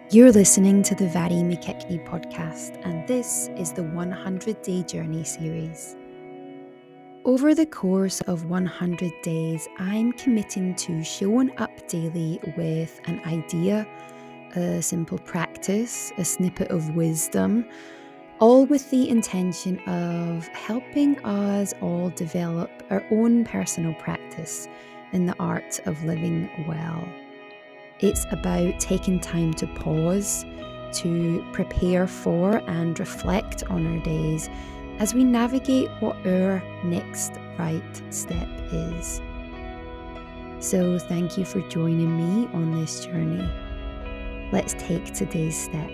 You're listening to the Vadi McKechnie podcast, and this is the 100-Day Journey series. Over the course of 100 days, I'm committing to showing up daily with an idea, a simple practice, a snippet of wisdom, all with the intention of helping us all develop our own personal practice in the art of living well. It's about taking time to pause, to prepare for and reflect on our days as we navigate what our next right step is. So thank you for joining me on this journey. Let's take today's step.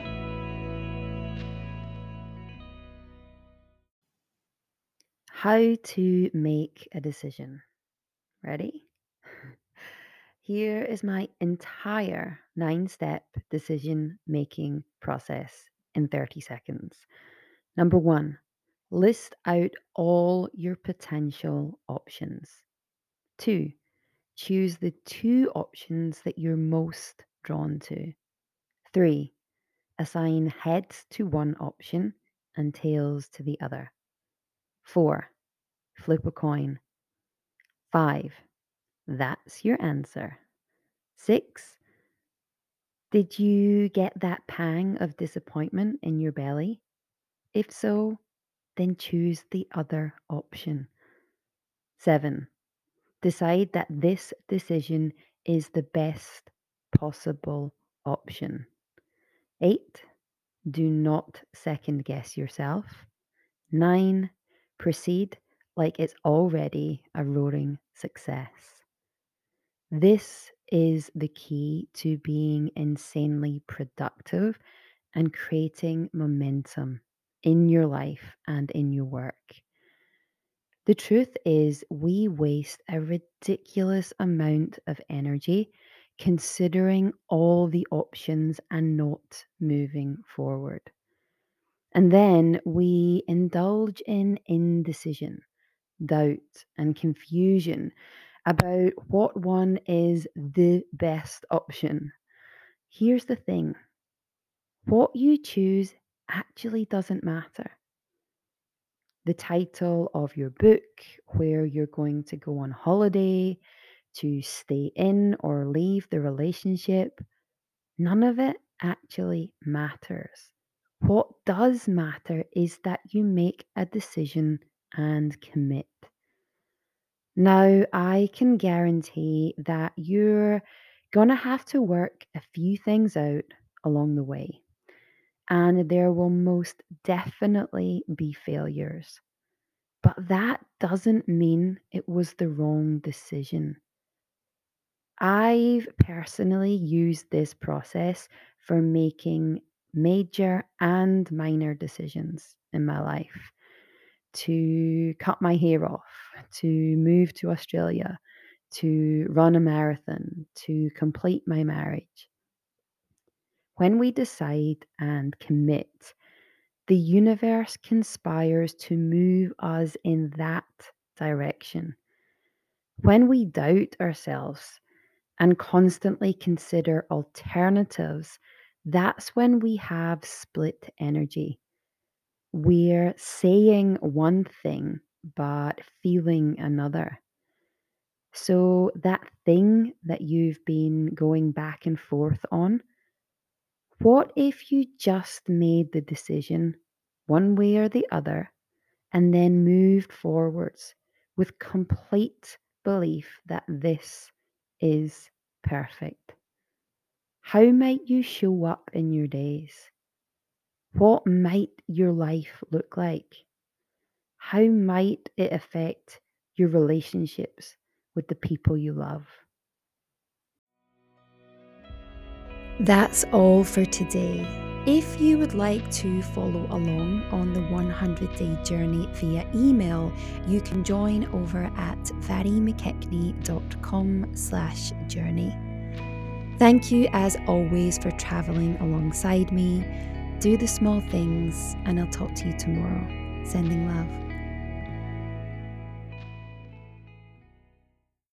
How to make a decision. Ready? Here is my entire 9-step decision-making process in 30 seconds. Number 1, list out all your potential options. 2, choose the 2 options that you're most drawn to. 3, assign heads to one option and tails to the other. 4, flip a coin. 5, that's your answer. 6, did you get that pang of disappointment in your belly? If so, then choose the other option. 7, decide that this decision is the best possible option. 8, do not second guess yourself. 9, proceed like it's already a roaring success. This is the key to being insanely productive and creating momentum in your life and in your work. The truth is, we waste a ridiculous amount of energy considering all the options and not moving forward. And then we indulge in indecision, doubt, and confusion about what one is the best option. Here's the thing: what you choose actually doesn't matter. The title of your book, where you're going to go on holiday, to stay in or leave the relationship, none of it actually matters. What does matter is that you make a decision and commit. Now, I can guarantee that you're going to have to work a few things out along the way, and there will most definitely be failures. But that doesn't mean it was the wrong decision. I've personally used this process for making major and minor decisions in my life. To cut my hair off, to move to Australia, to run a marathon, to complete my marriage. When we decide and commit, the universe conspires to move us in that direction. When we doubt ourselves and constantly consider alternatives, that's when we have split energy. We're saying one thing but feeling another. So that thing that you've been going back and forth on, what if you just made the decision one way or the other and then moved forwards with complete belief that this is perfect? How might you show up in your days? What might your life look like? How might it affect your relationships with the people you love? That's all for today. If you would like to follow along on the 100-Day Journey via email, you can join over at vadimckechnie.com/journey. Thank you as always for traveling alongside me. Do the small things, and I'll talk to you tomorrow. Sending love.